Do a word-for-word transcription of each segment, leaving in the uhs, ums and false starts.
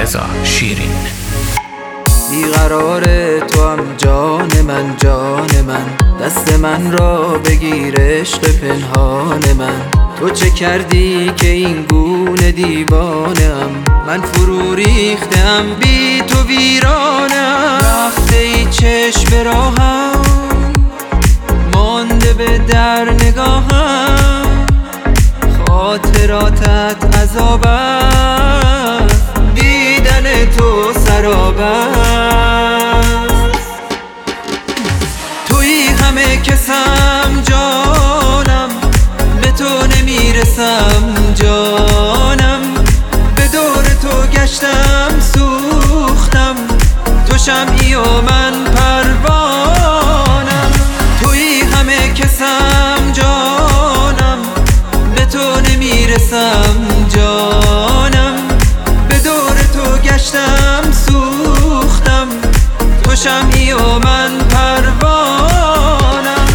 رضا شیرین. بیقرار تو هم جان من، جان من، دست من را بگیر عشق پنهان من. تو چه کردی که این گونه دیوانم؟ من فرو ریختم بی تو ویرانم. رفته ای چشم به راهم، مانده به در نگاهم. خاطراتت عذاب است، دیدن تو سراب است. تویی همه کسم جانم، به تو نمیرسم جانم. به دور تو گشتم سوختم، تو شمعی و من پروانم. تویی همه کسم جانم، به تو نمیرسم جانم. به دور تو گشتم سوختم، تو شمعی و من پروانم.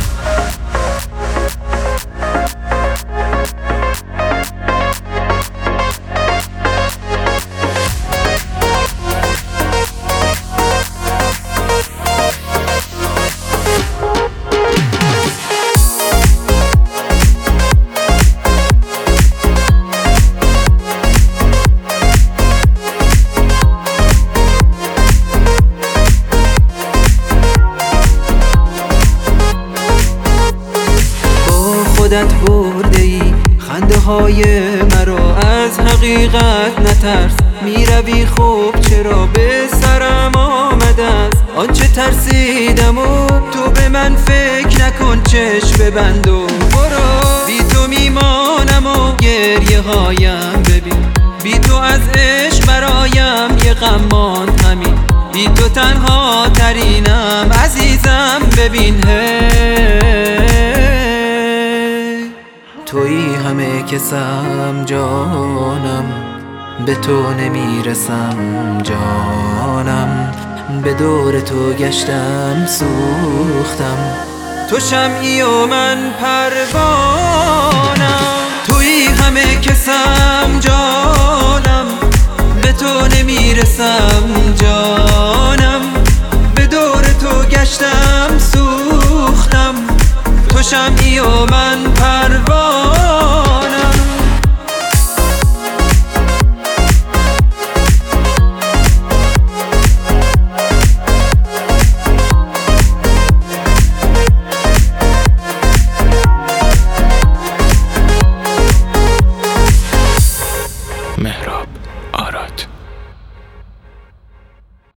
خودت برده ای خنده های مرا، از حقیقت نترس. میروی خوب چرا به سرم آمده است آنچه ترسیدم و تو به من فکر نکن. چشم ببند و برو، بی تو میمانم و گریه هایم ببین. بی تو از عشق برایم یه غمان همین. بی تو تنها ترینم عزیزم ببین. تویی همه کسم جانم، به تو نمیرسم جانم. به دور تو گشتم سوختم، تو شمعی و من پروانم. تویی همه کسم جانم، به تو نمیرسم جانم. به دور تو گشتم سوختم، تو شمعی و من پروانم.